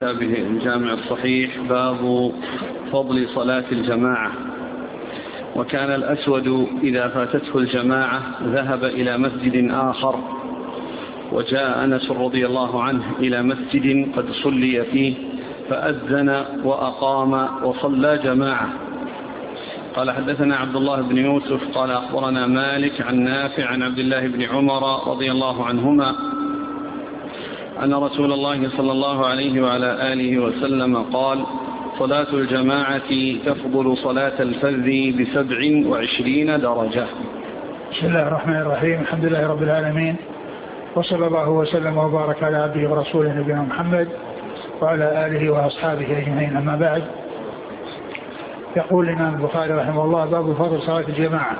به الجامع الصحيح باب فضل صلاة الجماعة. وكان الأسود إذا فاتته الجماعة ذهب إلى مسجد آخر، وجاء أنس رضي الله عنه إلى مسجد قد صلي فيه فأذن وأقام وصلى جماعة. قال حدثنا عبد الله بن يوسف قال أخبرنا مالك عن نافع عن عبد الله بن عمر رضي الله عنهما أن رسول الله صلى الله عليه وعلى آله وسلم قال: صلاة الجماعة تفضل صلاة الفذ ب27 درجة. بسم الله الرحمن الرحيم. الحمد لله رب العالمين، وصلى الله وسلم وبارك على عبده ورسوله نبينا محمد وعلى آله وأصحابه أجمعين. أما بعد، يقول الإمام البخاري رحمه الله: باب فضل صلاة الجماعة.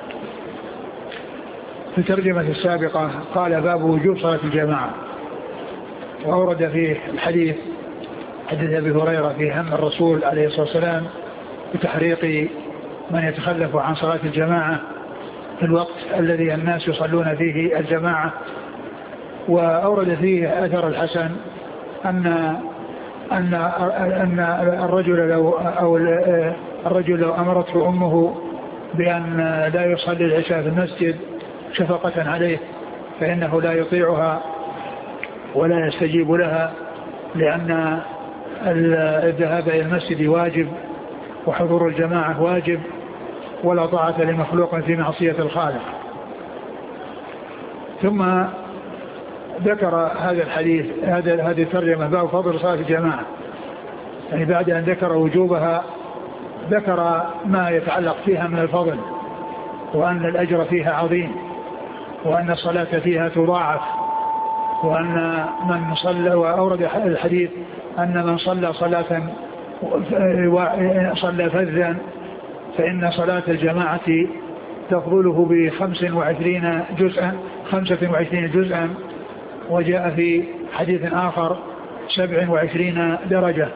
في الترجمة السابقة قال: باب وجوب صلاة الجماعة، وأورد فيه الحديث حديث أبي هريرة في هم الرسول عليه الصلاة والسلام بتحريق من يتخلف عن صلاة الجماعة في الوقت الذي الناس يصلون فيه الجماعة. وأورد فيه أثر الحسن أن الرجل لو أمرته أمه بأن لا يصلي العشاء في المسجد شفقة عليه فإنه لا يطيعها ولا يستجيب لها، لأن الذهاب إلى المسجد واجب وحضور الجماعة واجب، ولا طاعة لمخلوق في معصية الخالق. ثم ذكر هذا الحديث هذه الترجمة باب فضل صلاة الجماعة، يعني بعد أن ذكر وجوبها ذكر ما يتعلق فيها من الفضل، وأن الأجر فيها عظيم، وأن الصلاة فيها تضاعف، وأن من صلى، وأورد الحديث أن من صلى صلى فذا فإن صلاة الجماعة تفضله ب25 جزءا، وجاء في حديث آخر 27 درجة.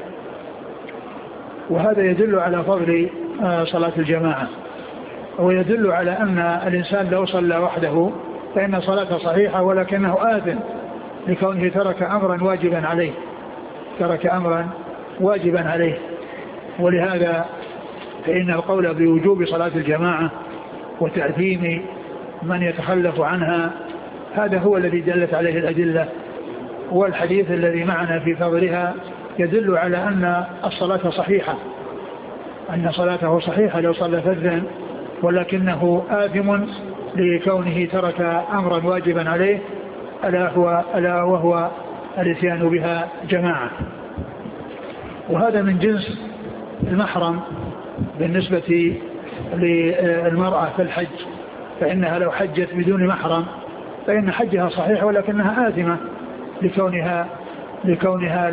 وهذا يدل على فضل صلاة الجماعة، ويدل على أن الإنسان لو صلى وحده فإن صلاته صحيحة، ولكنه آثم لكونه ترك أمرا واجبا عليه. ولهذا فإن القول بوجوب صلاة الجماعة وتأثيم من يتخلف عنها هذا هو الذي دلت عليه الأدلة، والحديث الذي معنا في فضلها يدل على أن الصلاة صحيحة، أن صلاته صحيحة لو صلى فذا، ولكنه آثم لكونه ترك أمرا واجبا عليه ألا وهو الاتيان بها جماعة. وهذا من جنس المحرم بالنسبة للمرأة في الحج، فإنها لو حجت بدون محرم فإن حجها صحيح، ولكنها آثمة لكونها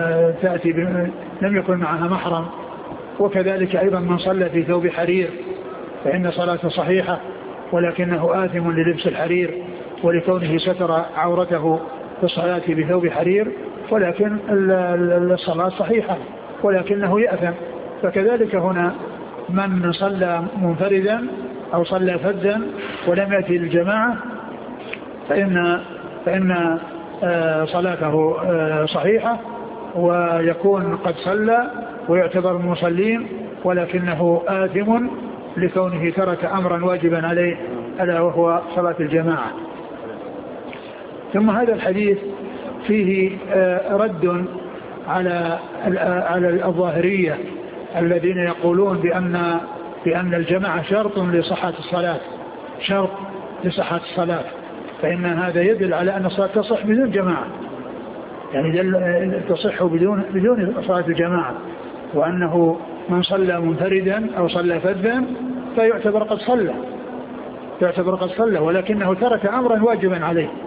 لم يكن معها محرم. وكذلك أيضا من صلى في ثوب حرير فإن صلاته صحيحة، ولكنه آثم للبس الحرير ولكونه ستر عورته في الصلاة بثوب حرير، ولكن الصلاة صحيحة ولكنه يأثم. فكذلك هنا من صلى منفردا أو صلى فذا ولم يأتي الجماعة فإن صلاته صحيحة، ويكون قد صلى ويعتبر المصلين، ولكنه آثم لكونه ترك أمرا واجبا عليه ألا وهو صلاة الجماعة. ثم هذا الحديث فيه رد على الظاهرية الذين يقولون بأن الجماعة شرط لصحة الصلاة، فإن هذا يدل على أن الصلاة تصح بدون جماعة، يعني تصح بدون صلاة الجماعة، وأنه من صلى منفردا أو صلى فذا فيعتبر قد صلى ولكنه ترك أمرا واجبا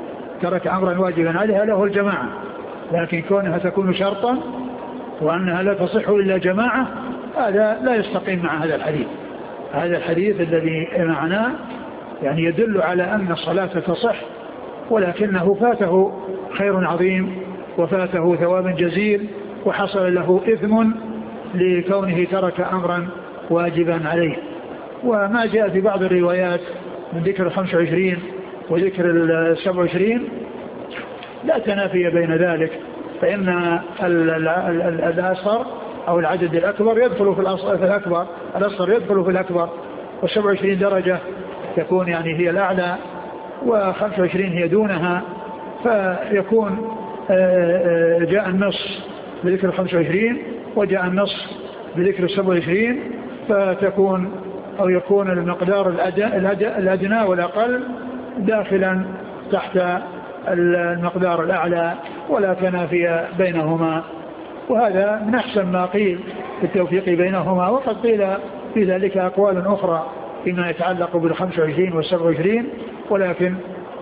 عليه له الجماعة. لكن كونها تكون شرطا وأنها لا تصح إلا جماعة هذا لا يستقيم مع هذا الحديث الذي معناه، يعني يدل على أن الصلاة تصح، ولكنه فاته خير عظيم وفاته ثواب جزيل وحصل له إثم لكونه ترك أمرا واجبا عليه. وما جاء في بعض الروايات من ذكر 25 وذكر 27 لا تنافي بين ذلك، فإن الأصغر أو العدد الأكبر يدخل في الأكبر، الأصغر يدخل في الأكبر، و27 درجة تكون يعني هي الأعلى، و25 هي دونها، فيكون جاء النص بذكر 25 وجاء النص بذكر 27، فتكون أو يكون المقدار الأدنى والأقل داخلا تحت المقدار الأعلى ولا تنافي بينهما. وهذا من أحسن ما قيل في التوفيق بينهما، وقد قيل في ذلك أقوال أخرى فيما يتعلق بال25 وال27، ولكن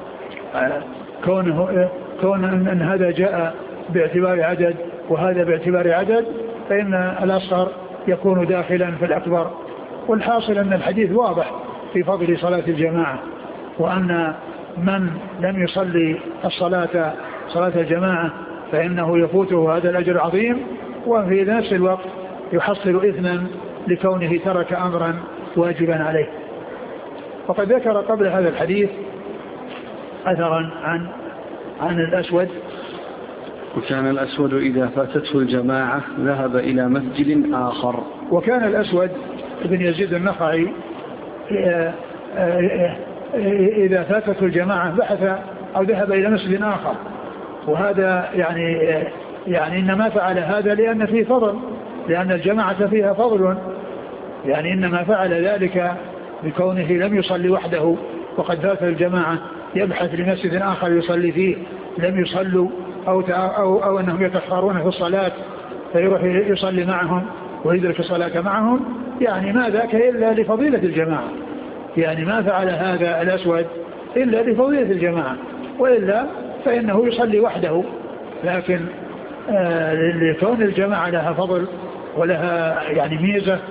كون أن هذا جاء باعتبار عدد وهذا باعتبار عدد، فإن الأصغر يكون داخلا في الأكبر. والحاصل أن الحديث واضح في فضل صلاة الجماعة، وأن من لم يصلي صلاة الجماعة فإنه يفوته هذا الأجر العظيم، وفي نفس الوقت يحصل إثما لكونه ترك أمرا واجبا عليه. وقد ذكر قبل هذا الحديث أثرا عن الأسود: وكان الأسود إذا فاتته الجماعة ذهب إلى مسجد آخر. وكان الأسود بن يزيد النخعي إذا فاتته الجماعة بحث أو ذهب إلى مسجد آخر، وهذا يعني إنما فعل هذا لأن فيه فضل، لأن الجماعة فيها فضل، يعني إنما فعل ذلك بكونه لم يصلي وحده وقد فات الجماعة، يبحث لمسجد آخر يصلي فيه لم يصلوا أو أنهم يتأخرون في الصلاة فيروح يصلي معهم ويدرك الصلاة معهم، يعني ما ذاك إلا لفضيلة الجماعة، يعني ما فعل هذا الأسود إلا لفضيلة الجماعة، وإلا فإنه يصلي وحده. لكن لكون الجماعة لها فضل ولها يعني ميزة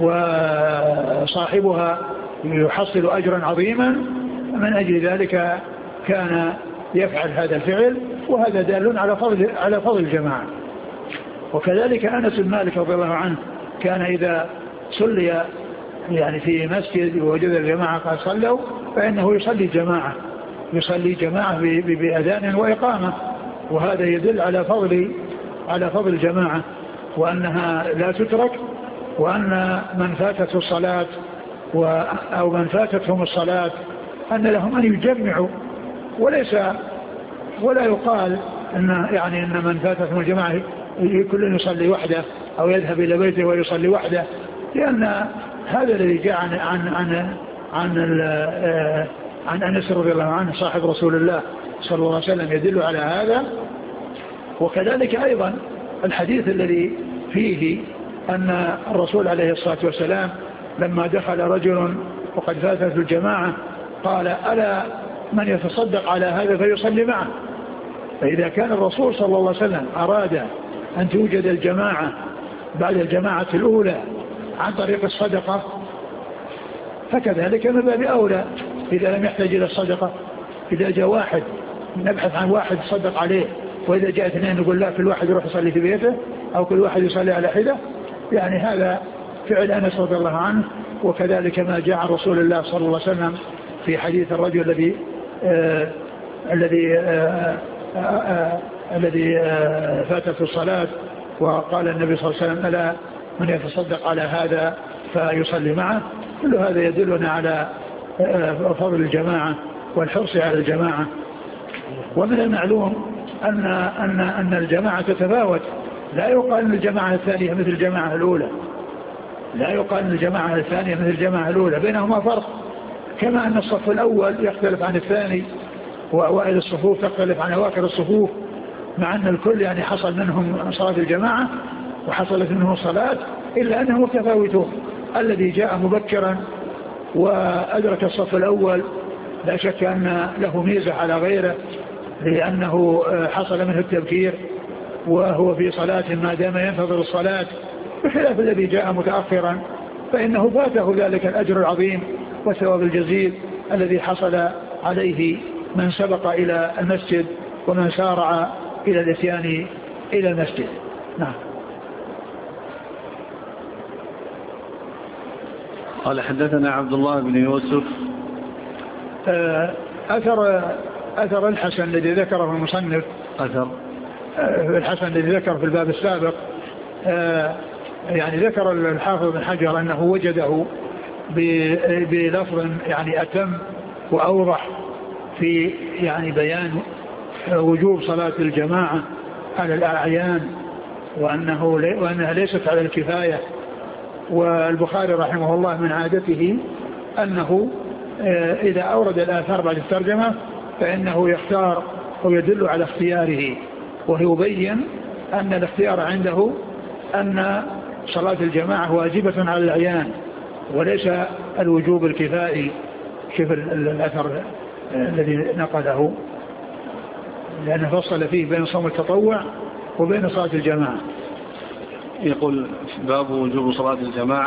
وصاحبها يحصل أجرا عظيما، من أجل ذلك كان يفعل هذا الفعل، وهذا دال على فضل الجماعة. وكذلك أنس بن مالك رضي الله عنه كان إذا صلي يعني في مسجد ووجد الجماعة قد صلوا فإنه يصلي جماعة بأذان وإقامة، وهذا يدل على فضل الجماعة وأنها لا تترك، وأن من فاتته الصلاة أو من فاتتهم الصلاة أن لهم أن يجمعوا، ولا يقال إن من فاتتهم الجماعة كل يصلي وحده أو يذهب إلى بيته ويصلي وحده، لأن هذا الذي جاء عن أنس رضي الله عنه صاحب رسول الله صلى الله عليه وسلم يدل على هذا. وكذلك أيضا الحديث الذي فيه أن الرسول عليه الصلاة والسلام لما دخل رجل وقد فاتته الجماعة قال: ألا من يتصدق على هذا فيصلي معه. فإذا كان الرسول صلى الله عليه وسلم أراد أن توجد الجماعة بعد الجماعة الأولى عن طريق الصدقة، فكذلك من باب أولى إذا لم يحتاج إلى الصدقة. إذا جاء واحد نبحث عن واحد صدق عليه، وإذا جاء اثنين نقول لا، كل واحد يروح يصلي في بيته أو كل واحد يصلي على حدة، يعني هذا فعل أنس رضي الله عنه. وكذلك ما جاء عن رسول الله صلى الله عليه وسلم في حديث الرجل الذي فاتته الصلاة وقال النبي صلى الله عليه وسلم: ألا من يتصدق على هذا فيصلي معه. كل هذا يدلنا على فضل الجماعة والحرص على الجماعة. ومن المعلوم أن الجماعة تتفاوت، لا يقال أن الجماعة الثانية مثل الجماعة الأولى، لا يقال أن الجماعة الثانية مثل الجماعة الأولى، بينهما فرق. كما أن الصف الأول يختلف عن الثاني، وأوائل الصفوف تختلف عن أواخر الصفوف، مع أن الكل يعني حصل منهم صلاة الجماعة وحصلت منهم صلاة، إلا أنهم متفاوتون. الذي جاء مبكرا وأدرك الصف الأول لا شك أن له ميزة على غيره، لأنه حصل منه التبكير وهو في صلاة ما دام ينتظر الصلاة، بخلاف الذي جاء متأخرا فإنه فاته ذلك الأجر العظيم والثواب الجزيل الذي حصل عليه من سبق إلى المسجد ومن سارع إلى الاتيان إلى المسجد. نعم. قال: حدثنا عبد الله بن يوسف. أثر الحسن الذي ذكره المصنف، الحسن الذي ذكر في الباب السابق يعني ذكر الحافظ بن حجر أنه وجده بلفظ يعني أتم وأوضح في يعني بيان وجوب صلاة الجماعة على الأعيان وأنها ليست على الكفاية. والبخاري رحمه الله من عادته أنه إذا أورد الآثار بعد الترجمة فإنه يختار ويدل على اختياره، ويبين أن الاختيار عنده أن صلاة الجماعة واجبة على الأعيان وليس الوجوب الكفائي. شوف الأثر الذي نقله، لأنه فصل فيه بين صوم التطوع وبين صلاة الجماعة. يقول باب وجوب صلاة الجماعة